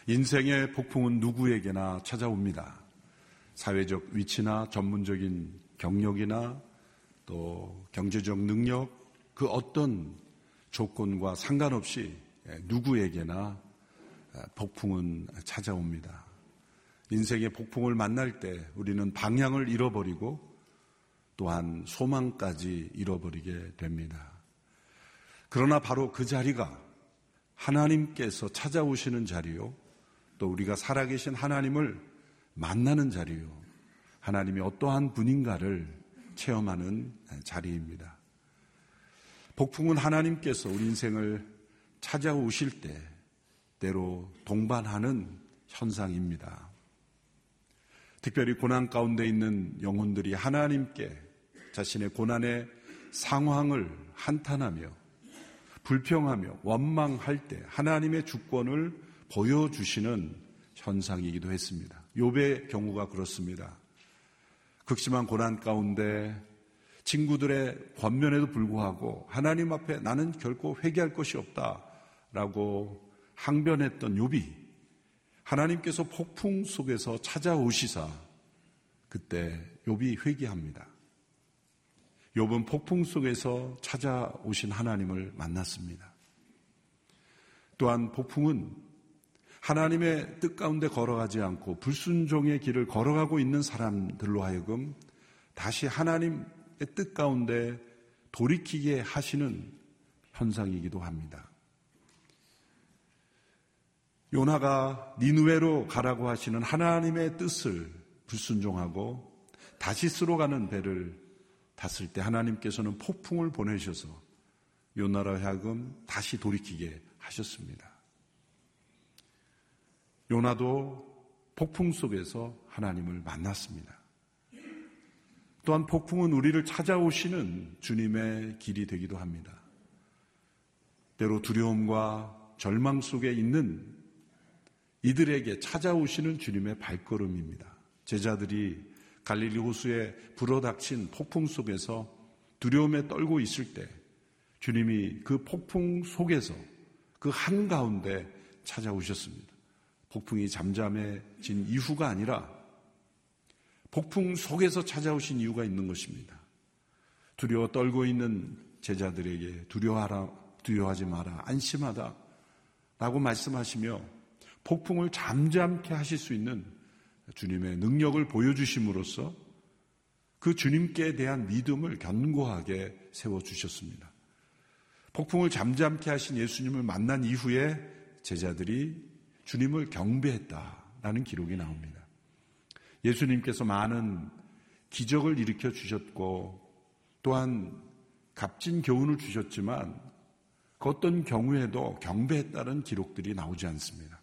인생의 폭풍은 누구에게나 찾아옵니다. 사회적 위치나 전문적인 경력이나 또 경제적 능력, 그 어떤 조건과 상관없이 누구에게나 폭풍은 찾아옵니다. 인생의 폭풍을 만날 때 우리는 방향을 잃어버리고 또한 소망까지 잃어버리게 됩니다. 그러나 바로 그 자리가 하나님께서 찾아오시는 자리요, 또 우리가 살아계신 하나님을 만나는 자리요, 하나님이 어떠한 분인가를 체험하는 자리입니다. 폭풍은 하나님께서 우리 인생을 찾아오실 때 때로 동반하는 현상입니다. 특별히 고난 가운데 있는 영혼들이 하나님께 자신의 고난의 상황을 한탄하며 불평하며 원망할 때 하나님의 주권을 보여주시는 현상이기도 했습니다. 욥의 경우가 그렇습니다. 극심한 고난 가운데 친구들의 권면에도 불구하고 하나님 앞에 나는 결코 회개할 것이 없다라고 항변했던 욥이 하나님께서 폭풍 속에서 찾아오시사 그때 욥이 회개합니다. 욥은 폭풍 속에서 찾아오신 하나님을 만났습니다. 또한 폭풍은 하나님의 뜻 가운데 걸어가지 않고 불순종의 길을 걸어가고 있는 사람들로 하여금 다시 하나님의 뜻 가운데 돌이키게 하시는 현상이기도 합니다. 요나가 니느웨로 가라고 하시는 하나님의 뜻을 불순종하고 다시스로 가는 배를 탔을 때 하나님께서는 폭풍을 보내셔서 요나로 하여금 다시 돌이키게 하셨습니다. 요나도 폭풍 속에서 하나님을 만났습니다. 또한 폭풍은 우리를 찾아오시는 주님의 길이 되기도 합니다. 때로 두려움과 절망 속에 있는 이들에게 찾아오시는 주님의 발걸음입니다. 제자들이 갈릴리 호수에 불어닥친 폭풍 속에서 두려움에 떨고 있을 때 주님이 그 폭풍 속에서 그 한가운데 찾아오셨습니다. 폭풍이 잠잠해진 이후가 아니라 폭풍 속에서 찾아오신 이유가 있는 것입니다. 두려워 떨고 있는 제자들에게 두려워하지 마라, 안심하다 라고 말씀하시며 폭풍을 잠잠케 하실 수 있는 주님의 능력을 보여주심으로써 그 주님께 대한 믿음을 견고하게 세워주셨습니다. 폭풍을 잠잠케 하신 예수님을 만난 이후에 제자들이 주님을 경배했다라는 기록이 나옵니다. 예수님께서 많은 기적을 일으켜 주셨고 또한 값진 교훈을 주셨지만 그 어떤 경우에도 경배했다는 기록들이 나오지 않습니다.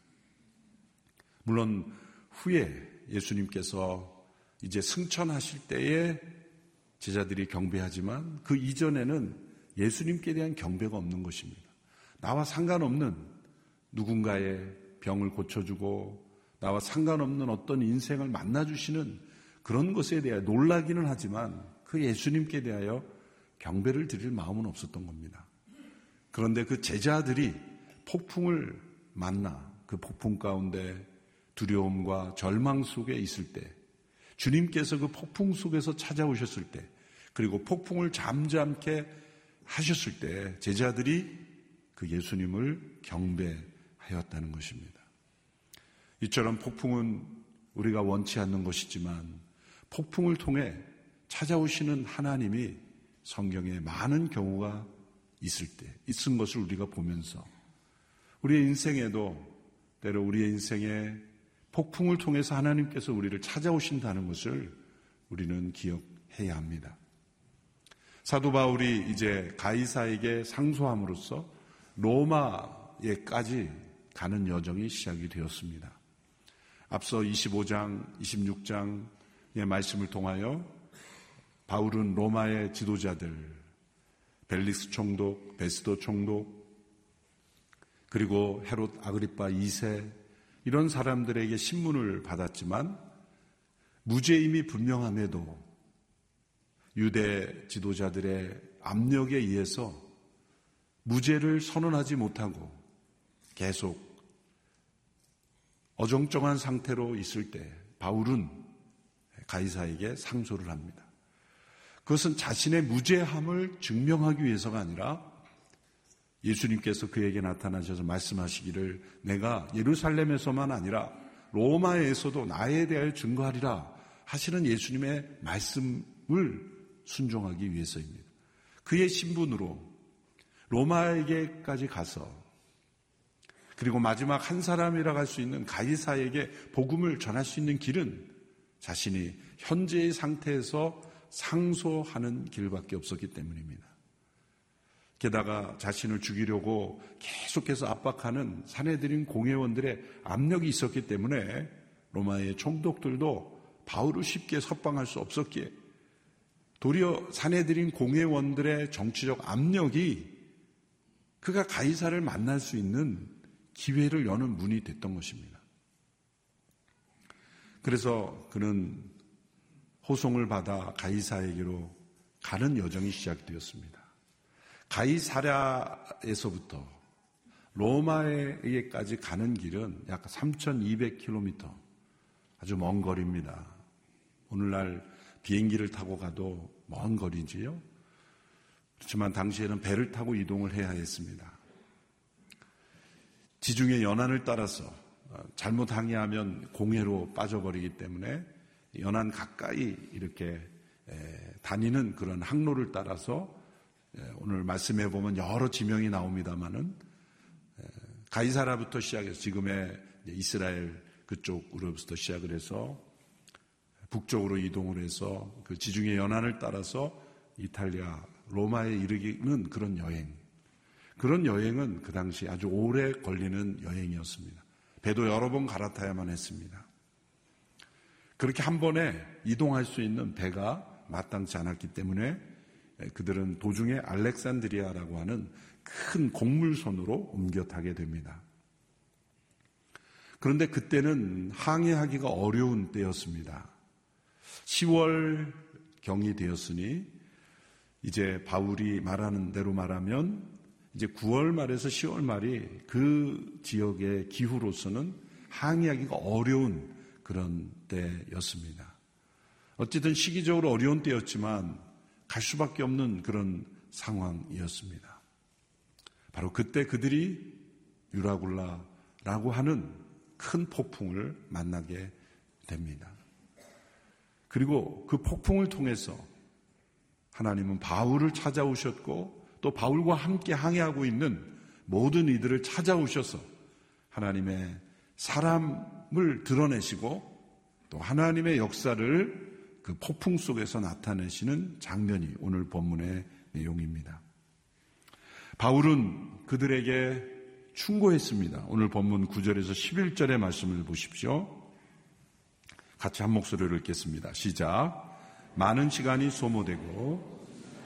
물론 후에 예수님께서 이제 승천하실 때에 제자들이 경배하지만 그 이전에는 예수님께 대한 경배가 없는 것입니다. 나와 상관없는 누군가의 병을 고쳐주고 나와 상관없는 어떤 인생을 만나주시는 그런 것에 대해 놀라기는 하지만 그 예수님께 대하여 경배를 드릴 마음은 없었던 겁니다. 그런데 그 제자들이 폭풍을 만나 그 폭풍 가운데 두려움과 절망 속에 있을 때 주님께서 그 폭풍 속에서 찾아오셨을 때 그리고 폭풍을 잠잠케 하셨을 때 제자들이 그 예수님을 경배하였다는 것입니다. 이처럼 폭풍은 우리가 원치 않는 것이지만 폭풍을 통해 찾아오시는 하나님이 성경에 많은 경우가 있은 것을 우리가 보면서 우리의 인생에도 때로 우리의 인생에 폭풍을 통해서 하나님께서 우리를 찾아오신다는 것을 우리는 기억해야 합니다. 사도 바울이 이제 가이사에게 상소함으로써 로마에까지 가는 여정이 시작이 되었습니다. 앞서 25장, 26장의 말씀을 통하여 바울은 로마의 지도자들, 벨릭스 총독, 베스도 총독, 그리고 헤롯 아그리파 2세 이런 사람들에게 신문을 받았지만 무죄임이 분명함에도 유대 지도자들의 압력에 의해서 무죄를 선언하지 못하고 계속 어정쩡한 상태로 있을 때 바울은 가이사에게 상소를 합니다. 그것은 자신의 무죄함을 증명하기 위해서가 아니라 예수님께서 그에게 나타나셔서 말씀하시기를 내가 예루살렘에서만 아니라 로마에서도 나에 대하여 증거하리라 하시는 예수님의 말씀을 순종하기 위해서입니다. 그의 신분으로 로마에게까지 가서 그리고 마지막 한 사람이라고 할 수 있는 가이사에게 복음을 전할 수 있는 길은 자신이 현재의 상태에서 상소하는 길밖에 없었기 때문입니다. 게다가 자신을 죽이려고 계속해서 압박하는 산헤드린 공회원들의 압력이 있었기 때문에 로마의 총독들도 바울을 쉽게 석방할 수 없었기에 도리어 산헤드린 공회원들의 정치적 압력이 그가 가이사를 만날 수 있는 기회를 여는 문이 됐던 것입니다. 그래서 그는 호송을 받아 가이사에게로 가는 여정이 시작되었습니다. 가이사랴에서부터 로마에게까지 가는 길은 약 3,200km, 아주 먼 거리입니다. 오늘날 비행기를 타고 가도 먼 거리지요. 그렇지만 당시에는 배를 타고 이동을 해야 했습니다. 지중해 연안을 따라서 잘못 항해하면 공해로 빠져버리기 때문에 연안 가까이 이렇게 다니는 그런 항로를 따라서 오늘 말씀해 보면 여러 지명이 나옵니다마는 가이사라부터 시작해서 지금의 이스라엘 그쪽으로부터 시작을 해서 북쪽으로 이동을 해서 그 지중해 연안을 따라서 이탈리아 로마에 이르기는 그런 여행은 그 당시 아주 오래 걸리는 여행이었습니다. 배도 여러 번 갈아타야만 했습니다. 그렇게 한 번에 이동할 수 있는 배가 마땅치 않았기 때문에 그들은 도중에 알렉산드리아라고 하는 큰 곡물선으로 옮겨 타게 됩니다. 그런데 그때는 항해하기가 어려운 때였습니다. 10월 경이 되었으니 이제 바울이 말하는 대로 말하면 이제 9월 말에서 10월 말이 그 지역의 기후로서는 항해하기가 어려운 그런 때였습니다. 어쨌든 시기적으로 어려운 때였지만 갈 수밖에 없는 그런 상황이었습니다. 바로 그때 그들이 유라굴라라고 하는 큰 폭풍을 만나게 됩니다. 그리고 그 폭풍을 통해서 하나님은 바울을 찾아오셨고 또 바울과 함께 항해하고 있는 모든 이들을 찾아오셔서 하나님의 사람을 드러내시고 또 하나님의 역사를 그 폭풍 속에서 나타내시는 장면이 오늘 본문의 내용입니다. 바울은 그들에게 충고했습니다. 오늘 본문 9절에서 11절의 말씀을 보십시오. 같이 한 목소리로 읽겠습니다. 시작. 많은 시간이 소모되고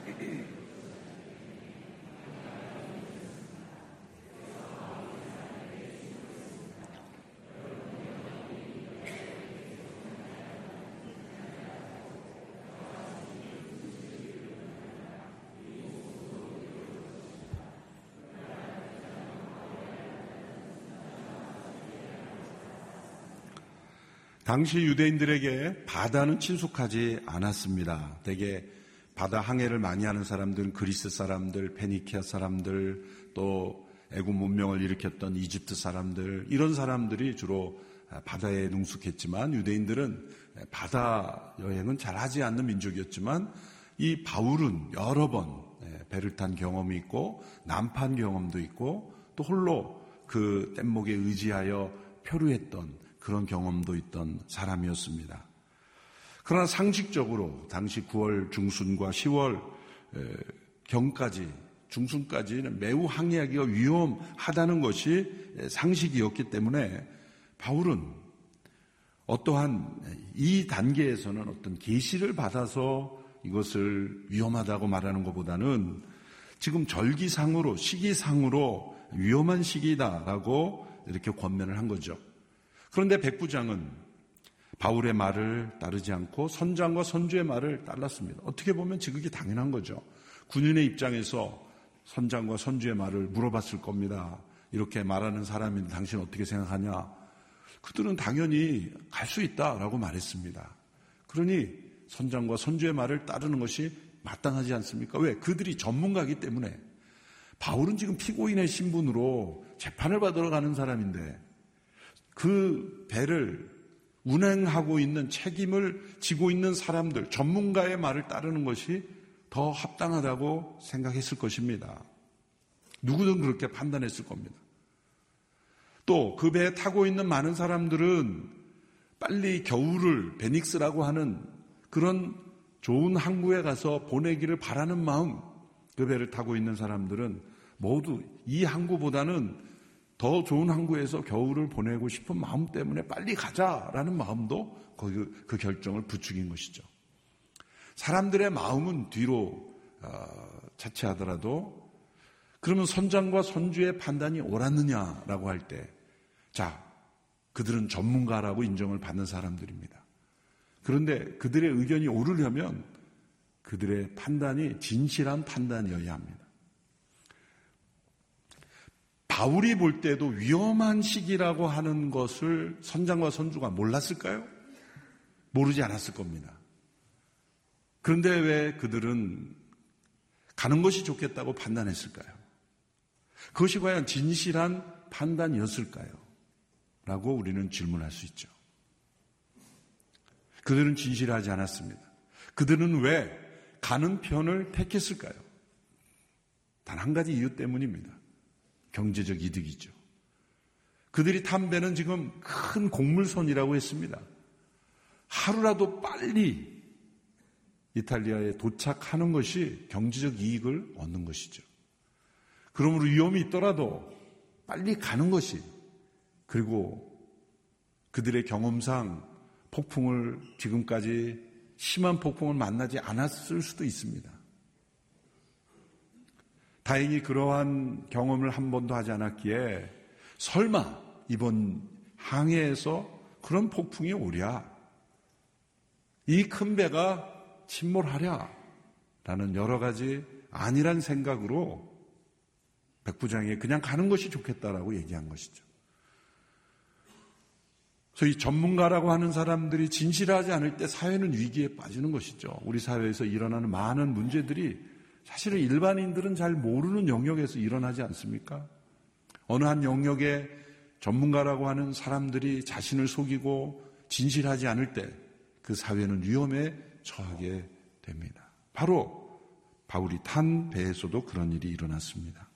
당시 유대인들에게 바다는 친숙하지 않았습니다. 대개 바다 항해를 많이 하는 사람들은 그리스 사람들, 페니키아 사람들, 또 애굽 문명을 일으켰던 이집트 사람들, 이런 사람들이 주로 바다에 능숙했지만 유대인들은 바다 여행은 잘 하지 않는 민족이었지만 이 바울은 여러 번 배를 탄 경험이 있고 난판 경험도 있고 또 홀로 그 뗏목에 의지하여 표류했던 그런 경험도 있던 사람이었습니다. 그러나 상식적으로 당시 9월 중순과 10월 경까지 중순까지는 매우 항해하기가 위험하다는 것이 상식이었기 때문에 바울은 어떠한 이 단계에서는 어떤 계시를 받아서 이것을 위험하다고 말하는 것보다는 지금 절기상으로 시기상으로 위험한 시기다라고 이렇게 권면을 한 거죠. 그런데 백부장은 바울의 말을 따르지 않고 선장과 선주의 말을 따랐습니다. 어떻게 보면 지극히 당연한 거죠. 군인의 입장에서 선장과 선주의 말을 물어봤을 겁니다. 이렇게 말하는 사람인데 당신 어떻게 생각하냐? 그들은 당연히 갈 수 있다라고 말했습니다. 그러니 선장과 선주의 말을 따르는 것이 마땅하지 않습니까? 왜? 그들이 전문가이기 때문에. 바울은 지금 피고인의 신분으로 재판을 받으러 가는 사람인데 그 배를 운행하고 있는 책임을 지고 있는 사람들, 전문가의 말을 따르는 것이 더 합당하다고 생각했을 것입니다. 누구든 그렇게 판단했을 겁니다. 또 그 배에 타고 있는 많은 사람들은 빨리 겨울을 베닉스라고 하는 그런 좋은 항구에 가서 보내기를 바라는 마음, 그 배를 타고 있는 사람들은 모두 이 항구보다는 더 좋은 항구에서 겨울을 보내고 싶은 마음 때문에 빨리 가자라는 마음도 그 결정을 부추긴 것이죠. 사람들의 마음은 뒤로 차치하더라도 그러면 선장과 선주의 판단이 옳았느냐라고 할 때, 자, 그들은 전문가라고 인정을 받는 사람들입니다. 그런데 그들의 의견이 옳으려면 그들의 판단이 진실한 판단이어야 합니다. 바울이 볼 때도 위험한 시기라고 하는 것을 선장과 선주가 몰랐을까요? 모르지 않았을 겁니다. 그런데 왜 그들은 가는 것이 좋겠다고 판단했을까요? 그것이 과연 진실한 판단이었을까요? 라고 우리는 질문할 수 있죠. 그들은 진실하지 않았습니다. 그들은 왜 가는 편을 택했을까요? 단 한 가지 이유 때문입니다. 경제적 이득이죠. 그들이 탄 배는 지금 큰 곡물선이라고 했습니다. 하루라도 빨리 이탈리아에 도착하는 것이 경제적 이익을 얻는 것이죠. 그러므로 위험이 있더라도 빨리 가는 것이, 그리고 그들의 경험상 폭풍을, 지금까지 심한 폭풍을 만나지 않았을 수도 있습니다. 다행히 그러한 경험을 한 번도 하지 않았기에 설마 이번 항해에서 그런 폭풍이 오랴, 이 큰 배가 침몰하랴 라는 여러 가지 안일한 생각으로 백부장이 그냥 가는 것이 좋겠다라고 얘기한 것이죠. 소위 전문가라고 하는 사람들이 진실하지 않을 때 사회는 위기에 빠지는 것이죠. 우리 사회에서 일어나는 많은 문제들이 사실은 일반인들은 잘 모르는 영역에서 일어나지 않습니까? 어느 한 영역에 전문가라고 하는 사람들이 자신을 속이고 진실하지 않을 때 그 사회는 위험에 처하게 됩니다. 바로 바울이 탄 배에서도 그런 일이 일어났습니다.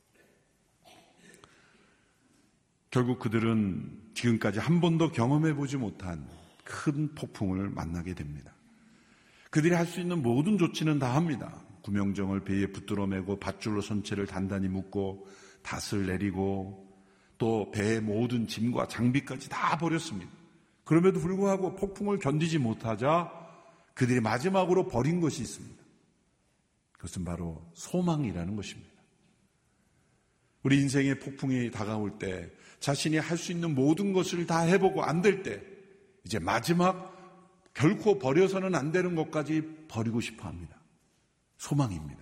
결국 그들은 지금까지 한 번도 경험해보지 못한 큰 폭풍을 만나게 됩니다. 그들이 할 수 있는 모든 조치는 다 합니다. 구명정을 배에 붙들어 매고 밧줄로 선체를 단단히 묶고 닷을 내리고 또 배의 모든 짐과 장비까지 다 버렸습니다. 그럼에도 불구하고 폭풍을 견디지 못하자 그들이 마지막으로 버린 것이 있습니다. 그것은 바로 소망이라는 것입니다. 우리 인생의 폭풍이 다가올 때 자신이 할 수 있는 모든 것을 다 해보고 안 될 때 이제 마지막 결코 버려서는 안 되는 것까지 버리고 싶어 합니다. 소망입니다.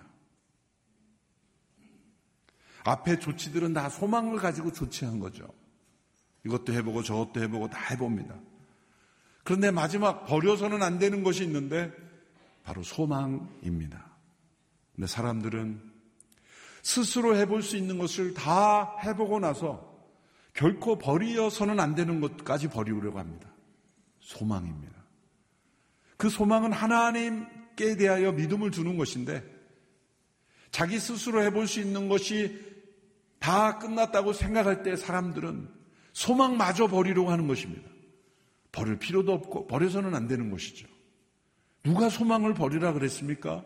앞에 조치들은 다 소망을 가지고 조치한 거죠. 이것도 해보고 저것도 해보고 다 해봅니다. 그런데 마지막 버려서는 안 되는 것이 있는데 바로 소망입니다. 근데 사람들은 스스로 해볼 수 있는 것을 다 해보고 나서 결코 버려서는 안 되는 것까지 버리려고 합니다. 소망입니다. 그 소망은 하나님께 대하여 믿음을 두는 것인데 자기 스스로 해볼 수 있는 것이 다 끝났다고 생각할 때 사람들은 소망마저 버리려고 하는 것입니다. 버릴 필요도 없고 버려서는 안 되는 것이죠. 누가 소망을 버리라 그랬습니까?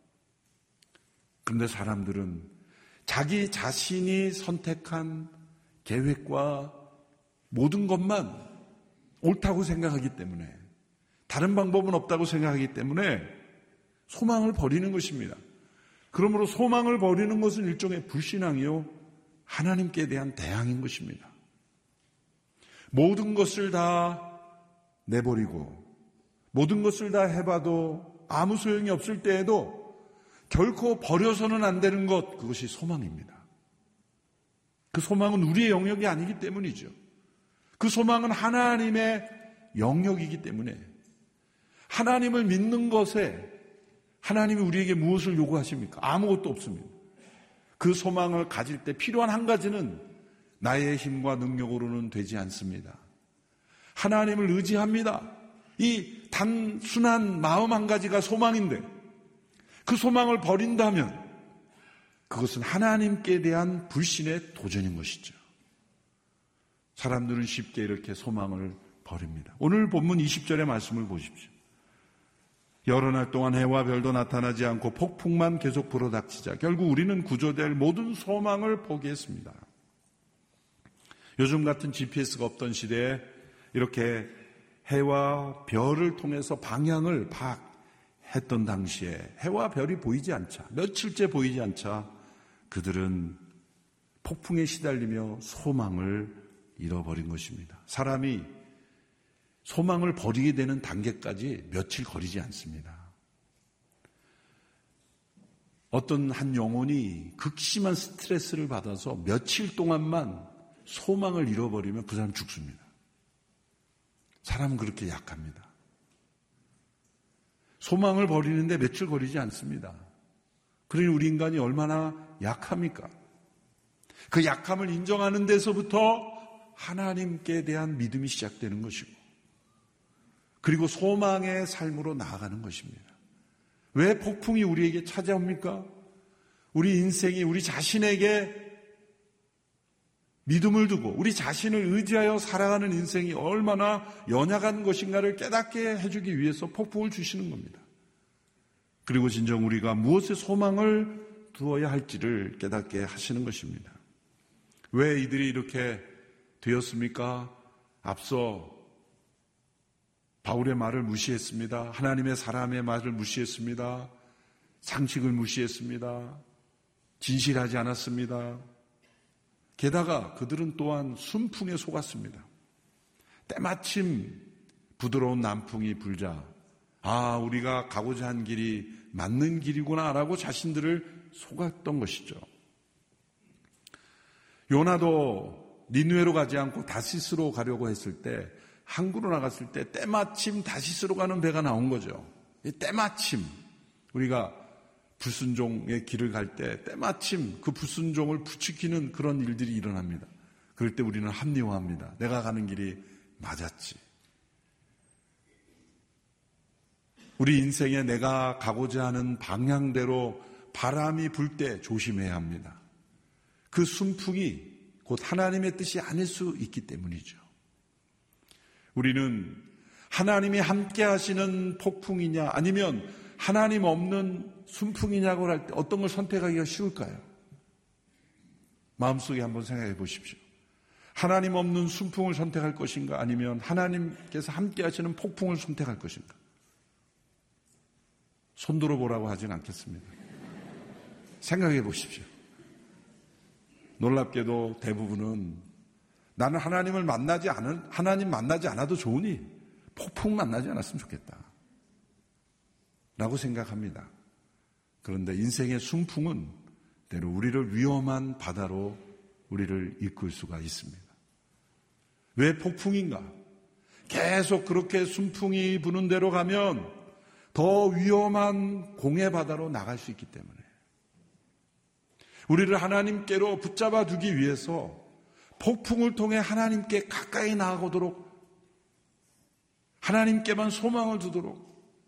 그런데 사람들은 자기 자신이 선택한 계획과 모든 것만 옳다고 생각하기 때문에, 다른 방법은 없다고 생각하기 때문에 소망을 버리는 것입니다. 그러므로 소망을 버리는 것은 일종의 불신앙이요, 하나님께 대한 대항인 것입니다. 모든 것을 다 내버리고 모든 것을 다 해봐도 아무 소용이 없을 때에도 결코 버려서는 안 되는 것, 그것이 소망입니다. 그 소망은 우리의 영역이 아니기 때문이죠. 그 소망은 하나님의 영역이기 때문에 하나님을 믿는 것에 하나님이 우리에게 무엇을 요구하십니까? 아무것도 없습니다. 그 소망을 가질 때 필요한 한 가지는 나의 힘과 능력으로는 되지 않습니다. 하나님을 의지합니다. 이 단순한 마음 한 가지가 소망인데 그 소망을 버린다면 그것은 하나님께 대한 불신의 도전인 것이죠. 사람들은 쉽게 이렇게 소망을 버립니다. 오늘 본문 20절의 말씀을 보십시오. 여러 날 동안 해와 별도 나타나지 않고 폭풍만 계속 불어닥치자 결국 우리는 구조될 모든 소망을 포기했습니다. 요즘 같은 GPS가 없던 시대에 이렇게 해와 별을 통해서 방향을 파악했던 당시에 해와 별이 보이지 않자, 며칠째 보이지 않자 그들은 폭풍에 시달리며 소망을 잃어버린 것입니다. 사람이 소망을 버리게 되는 단계까지 며칠 거리지 않습니다. 어떤 한 영혼이 극심한 스트레스를 받아서 며칠 동안만 소망을 잃어버리면 그 사람 죽습니다. 사람은 그렇게 약합니다. 소망을 버리는데 며칠 걸리지 않습니다. 그러니 우리 인간이 얼마나 약합니까? 그 약함을 인정하는 데서부터 하나님께 대한 믿음이 시작되는 것이고 그리고 소망의 삶으로 나아가는 것입니다. 왜 폭풍이 우리에게 찾아옵니까? 우리 인생이 우리 자신에게 믿음을 두고 우리 자신을 의지하여 살아가는 인생이 얼마나 연약한 것인가를 깨닫게 해주기 위해서 폭풍을 주시는 겁니다. 그리고 진정 우리가 무엇에 소망을 두어야 할지를 깨닫게 하시는 것입니다. 왜 이들이 이렇게 되었습니까? 앞서 바울의 말을 무시했습니다. 하나님의 사람의 말을 무시했습니다. 상식을 무시했습니다. 진실하지 않았습니다. 게다가 그들은 또한 순풍에 속았습니다. 때마침 부드러운 남풍이 불자 우리가 가고자 한 길이 맞는 길이구나 라고 자신들을 속았던 것이죠. 요나도 니느웨로 가지 않고 다시스로 가려고 했을 때 항구로 나갔을 때 때마침 다시스로 가는 배가 나온 거죠. 때마침 우리가 불순종의 길을 갈 때 때마침 그 불순종을 부추기는 그런 일들이 일어납니다. 그럴 때 우리는 합리화합니다. 내가 가는 길이 맞았지. 우리 인생에 내가 가고자 하는 방향대로 바람이 불 때 조심해야 합니다. 그 순풍이 곧 하나님의 뜻이 아닐 수 있기 때문이죠. 우리는 하나님이 함께 하시는 폭풍이냐 아니면 하나님 없는 순풍이냐고 할 때 어떤 걸 선택하기가 쉬울까요? 마음속에 한번 생각해 보십시오. 하나님 없는 순풍을 선택할 것인가 아니면 하나님께서 함께 하시는 폭풍을 선택할 것인가? 손 들어보라고 하진 않겠습니다. 생각해 보십시오. 놀랍게도 대부분은 나는 하나님 만나지 않아도 좋으니 폭풍 만나지 않았으면 좋겠다 라고 생각합니다. 그런데 인생의 순풍은 때로 우리를 위험한 바다로 우리를 이끌 수가 있습니다. 왜 폭풍인가? 계속 그렇게 순풍이 부는 대로 가면 더 위험한 공의 바다로 나갈 수 있기 때문에 우리를 하나님께로 붙잡아 두기 위해서 폭풍을 통해 하나님께 가까이 나아가도록 하나님께만 소망을 두도록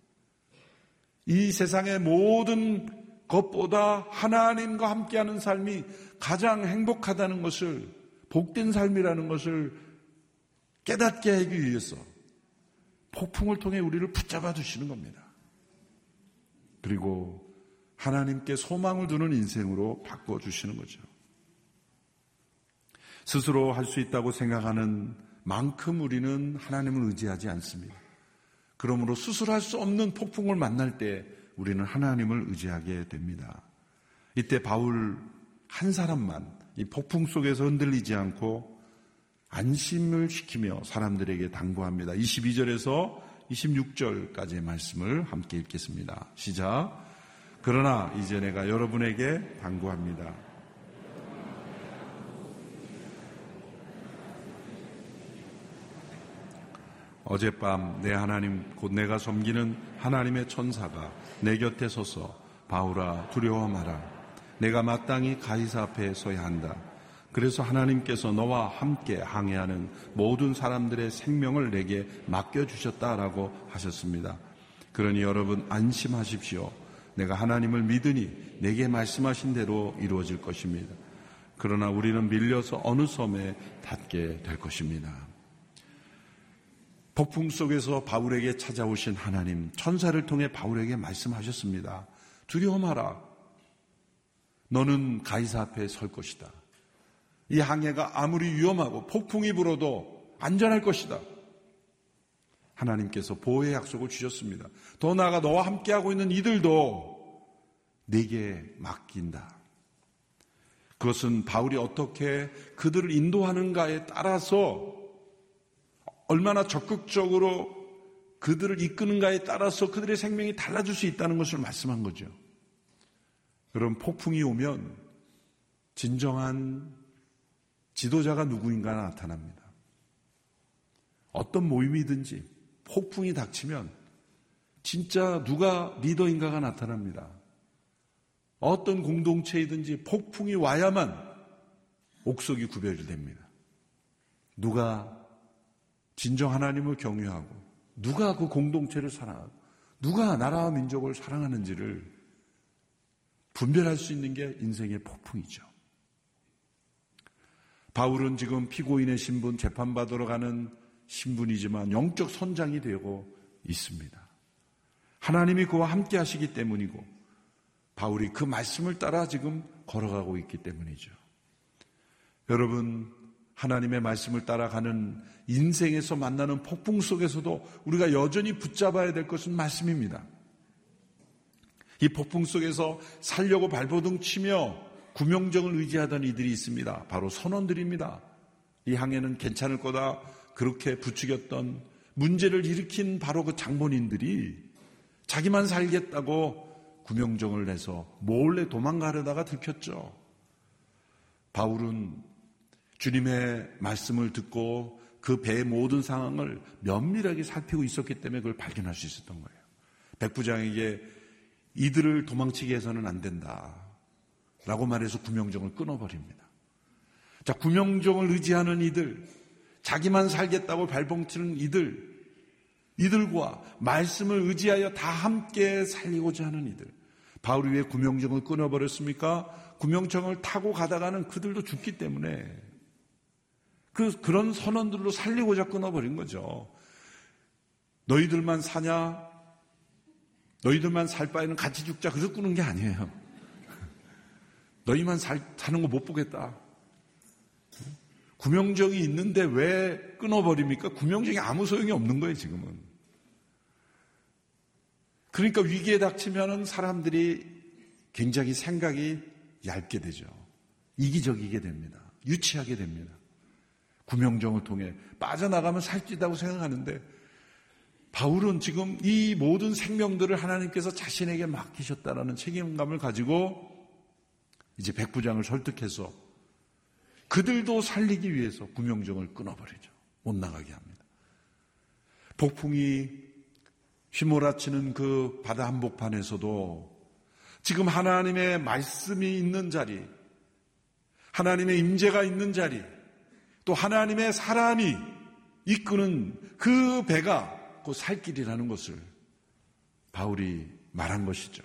이 세상의 모든 것보다 하나님과 함께하는 삶이 가장 행복하다는 것을 복된 삶이라는 것을 깨닫게 하기 위해서 폭풍을 통해 우리를 붙잡아 두시는 겁니다. 그리고 하나님께 소망을 두는 인생으로 바꿔주시는 거죠. 스스로 할 수 있다고 생각하는 만큼 우리는 하나님을 의지하지 않습니다. 그러므로 스스로 할 수 없는 폭풍을 만날 때 우리는 하나님을 의지하게 됩니다. 이때 바울 한 사람만 이 폭풍 속에서 흔들리지 않고 안심을 시키며 사람들에게 당부합니다. 22절에서 26절까지의 말씀을 함께 읽겠습니다. 시작. 그러나 이제 내가 여러분에게 당부합니다. 어젯밤 내 하나님 곧 내가 섬기는 하나님의 천사가 내 곁에 서서 바울아 두려워 마라. 내가 마땅히 가이사 앞에 서야 한다. 그래서 하나님께서 너와 함께 항해하는 모든 사람들의 생명을 내게 맡겨주셨다라고 하셨습니다. 그러니 여러분 안심하십시오. 내가 하나님을 믿으니 내게 말씀하신 대로 이루어질 것입니다. 그러나 우리는 밀려서 어느 섬에 닿게 될 것입니다. 폭풍 속에서 바울에게 찾아오신 하나님, 천사를 통해 바울에게 말씀하셨습니다. 두려워 마라. 너는 가이사 앞에 설 것이다. 이 항해가 아무리 위험하고 폭풍이 불어도 안전할 것이다. 하나님께서 보호의 약속을 주셨습니다. 더 나아가 너와 함께하고 있는 이들도 내게 맡긴다. 그것은 바울이 어떻게 그들을 인도하는가에 따라서 얼마나 적극적으로 그들을 이끄는가에 따라서 그들의 생명이 달라질 수 있다는 것을 말씀한 거죠. 여러분, 폭풍이 오면 진정한 지도자가 누구인가 나타납니다. 어떤 모임이든지 폭풍이 닥치면 진짜 누가 리더인가가 나타납니다. 어떤 공동체이든지 폭풍이 와야만 옥석이 구별이 됩니다. 누가 진정 하나님을 경외하고 누가 그 공동체를 사랑하고 누가 나라와 민족을 사랑하는지를 분별할 수 있는 게 인생의 폭풍이죠. 바울은 지금 피고인의 신분, 재판받으러 가는 신분이지만 영적 선장이 되고 있습니다. 하나님이 그와 함께 하시기 때문이고 바울이 그 말씀을 따라 지금 걸어가고 있기 때문이죠. 여러분, 하나님의 말씀을 따라가는 인생에서 만나는 폭풍 속에서도 우리가 여전히 붙잡아야 될 것은 말씀입니다. 이 폭풍 속에서 살려고 발버둥 치며 구명정을 의지하던 이들이 있습니다. 바로 선원들입니다. 이 항해는 괜찮을 거다 그렇게 부추겼던 문제를 일으킨 바로 그 장본인들이 자기만 살겠다고 구명정을 내서 몰래 도망가려다가 들켰죠. 바울은 주님의 말씀을 듣고 그 배의 모든 상황을 면밀하게 살피고 있었기 때문에 그걸 발견할 수 있었던 거예요. 백부장에게 이들을 도망치게 해서는 안 된다 라고 말해서 구명정을 끊어버립니다. 자, 구명정을 의지하는 이들, 자기만 살겠다고 발버둥치는 이들과 말씀을 의지하여 다 함께 살리고자 하는 이들. 바울이 왜 구명정을 끊어버렸습니까? 구명정을 타고 가다가는 그들도 죽기 때문에 그런 선원들로 살리고자 끊어버린 거죠. 너희들만 사냐? 너희들만 살 바에는 같이 죽자. 그래서 끊은 게 아니에요. 너희만 사는 거 못 보겠다. 구명정이 있는데 왜 끊어버립니까? 구명정이 아무 소용이 없는 거예요, 지금은. 그러니까 위기에 닥치면은 사람들이 굉장히 생각이 얇게 되죠. 이기적이게 됩니다. 유치하게 됩니다. 구명정을 통해 빠져나가면 살찌다고 생각하는데 바울은 지금 이 모든 생명들을 하나님께서 자신에게 맡기셨다라는 책임감을 가지고 이제 백부장을 설득해서 그들도 살리기 위해서 구명정을 끊어버리죠. 못 나가게 합니다. 폭풍이 휘몰아치는 그 바다 한복판에서도 지금 하나님의 말씀이 있는 자리, 하나님의 임재가 있는 자리, 또 하나님의 사람이 이끄는 그 배가 그 살 길이라는 것을 바울이 말한 것이죠.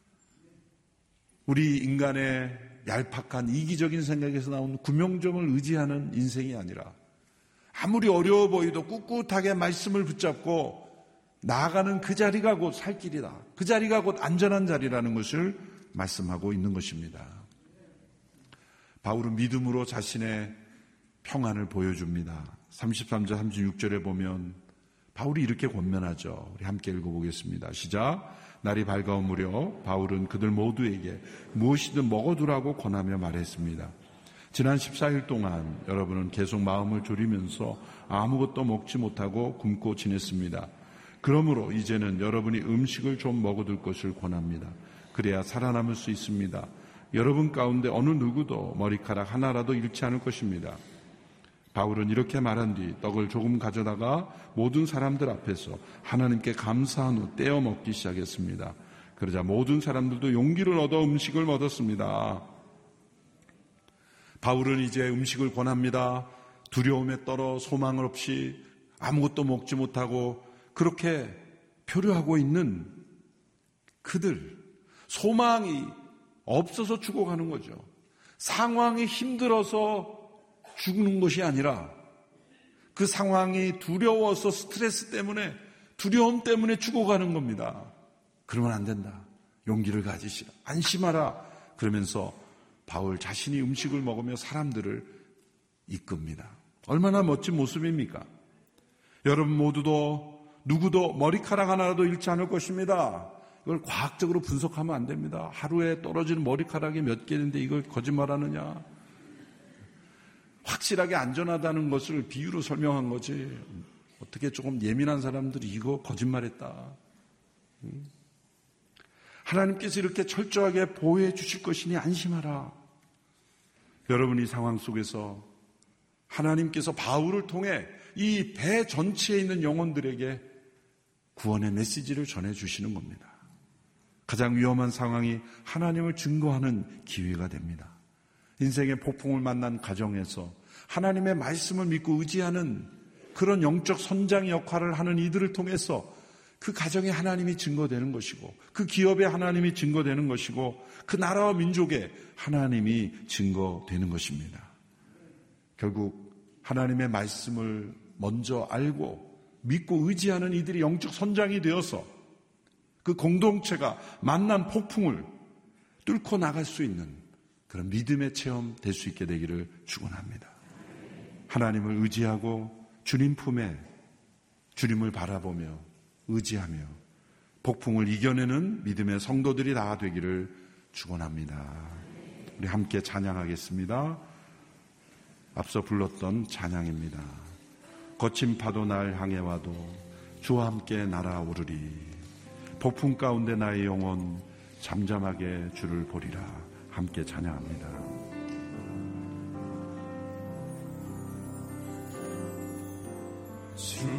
우리 인간의 얄팍한 이기적인 생각에서 나온 구명정을 의지하는 인생이 아니라 아무리 어려워 보이도 꿋꿋하게 말씀을 붙잡고 나아가는 그 자리가 곧 살 길이다. 그 자리가 곧 안전한 자리라는 것을 말씀하고 있는 것입니다. 바울은 믿음으로 자신의 평안을 보여줍니다. 33절 36절에 보면 바울이 이렇게 권면하죠. 우리 함께 읽어보겠습니다. 시작. 날이 밝아온 무렵 바울은 그들 모두에게 무엇이든 먹어두라고 권하며 말했습니다. 지난 14일 동안 여러분은 계속 마음을 졸이면서 아무것도 먹지 못하고 굶고 지냈습니다. 그러므로 이제는 여러분이 음식을 좀 먹어둘 것을 권합니다. 그래야 살아남을 수 있습니다. 여러분 가운데 어느 누구도 머리카락 하나라도 잃지 않을 것입니다. 바울은 이렇게 말한 뒤 떡을 조금 가져다가 모든 사람들 앞에서 하나님께 감사한 후 떼어 먹기 시작했습니다. 그러자 모든 사람들도 용기를 얻어 음식을 얻었습니다. 바울은 이제 음식을 권합니다. 두려움에 떨어 소망 없이 아무것도 먹지 못하고 그렇게 표류하고 있는 그들, 소망이 없어서 죽어가는 거죠. 상황이 힘들어서 죽는 것이 아니라 그 상황이 두려워서 스트레스 때문에, 두려움 때문에 죽어가는 겁니다. 그러면 안 된다. 용기를 가지시라. 안심하라. 그러면서 바울 자신이 음식을 먹으며 사람들을 이끕니다. 얼마나 멋진 모습입니까? 여러분 모두도 누구도 머리카락 하나라도 잃지 않을 것입니다. 이걸 과학적으로 분석하면 안 됩니다. 하루에 떨어지는 머리카락이 몇 개인데 이걸 거짓말하느냐? 확실하게 안전하다는 것을 비유로 설명한 거지. 어떻게 조금 예민한 사람들이 이거 거짓말했다. 하나님께서 이렇게 철저하게 보호해 주실 것이니 안심하라. 여러분 이 상황 속에서 하나님께서 바울을 통해 이 배 전체에 있는 영혼들에게 구원의 메시지를 전해주시는 겁니다. 가장 위험한 상황이 하나님을 증거하는 기회가 됩니다. 인생의 폭풍을 만난 가정에서 하나님의 말씀을 믿고 의지하는 그런 영적 선장 역할을 하는 이들을 통해서 그 가정에 하나님이 증거되는 것이고 그 기업에 하나님이 증거되는 것이고 그 나라와 민족에 하나님이 증거되는 것입니다. 결국 하나님의 말씀을 먼저 알고 믿고 의지하는 이들이 영적 선장이 되어서 그 공동체가 만난 폭풍을 뚫고 나갈 수 있는 그런 믿음의 체험 될 수 있게 되기를 축원합니다. 하나님을 의지하고 주님 품에 주님을 바라보며 의지하며 폭풍을 이겨내는 믿음의 성도들이 다 되기를 축원합니다. 우리 함께 찬양하겠습니다. 앞서 불렀던 찬양입니다. 거친 파도 날 향해 와도 주와 함께 날아오르리. 폭풍 가운데 나의 영혼 잠잠하게 주를 보리라. 함께 찬양합니다. 주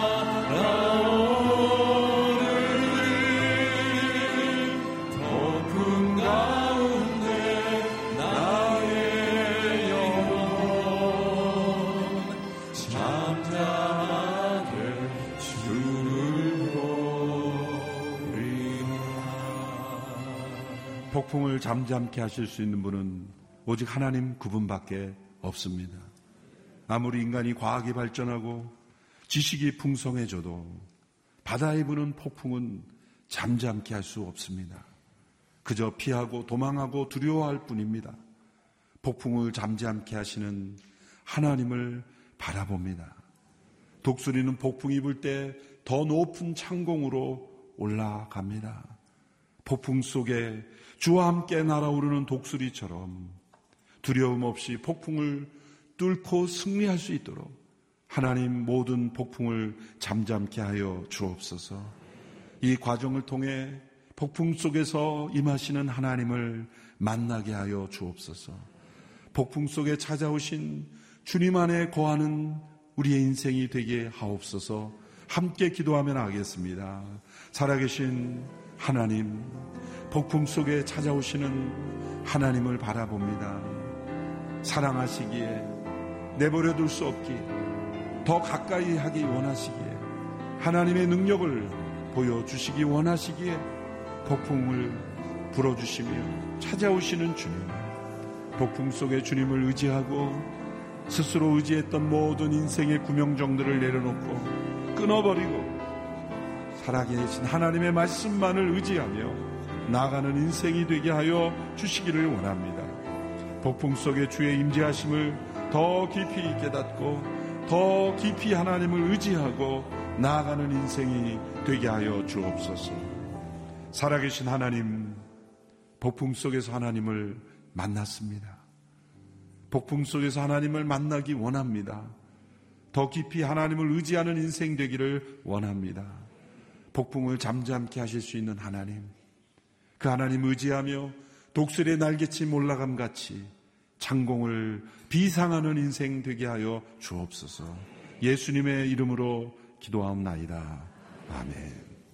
더 폭풍을 잠잠케 하실 수 있는 분은 오직 하나님 그분밖에 없습니다. 아무리 인간이 과학이 발전하고 지식이 풍성해져도 바다에 부는 폭풍은 잠잠케 할 수 없습니다. 그저 피하고 도망하고 두려워할 뿐입니다. 폭풍을 잠잠케 하시는 하나님을 바라봅니다. 독수리는 폭풍이 불 때 더 높은 창공으로 올라갑니다. 폭풍 속에 주와 함께 날아오르는 독수리처럼 두려움 없이 폭풍을 뚫고 승리할 수 있도록 하나님 모든 폭풍을 잠잠케 하여 주옵소서. 이 과정을 통해 폭풍 속에서 임하시는 하나님을 만나게 하여 주옵소서. 폭풍 속에 찾아오신 주님 안에 거하는 우리의 인생이 되게 하옵소서. 함께 기도하며 나가겠습니다. 살아계신 하나님, 폭풍 속에 찾아오시는 하나님을 바라봅니다. 사랑하시기에 내버려둘 수 없기에 더 가까이 하기 원하시기에 하나님의 능력을 보여주시기 원하시기에 폭풍을 불어주시며 찾아오시는 주님, 폭풍 속에 주님을 의지하고 스스로 의지했던 모든 인생의 구명정들을 내려놓고 끊어버리고 살아계신 하나님의 말씀만을 의지하며 나아가는 인생이 되게 하여 주시기를 원합니다. 폭풍 속에 주의 임재하심을 더 깊이 깨닫고 더 깊이 하나님을 의지하고 나아가는 인생이 되게 하여 주옵소서. 살아계신 하나님, 폭풍 속에서 하나님을 만났습니다. 폭풍 속에서 하나님을 만나기 원합니다. 더 깊이 하나님을 의지하는 인생 되기를 원합니다. 폭풍을 잠잠케 하실 수 있는 하나님, 그 하나님 의지하며 독수리의 날개침 올라감 같이 창공을 비상하는 인생 되게 하여 주옵소서. 예수님의 이름으로 기도하옵나이다. 아멘.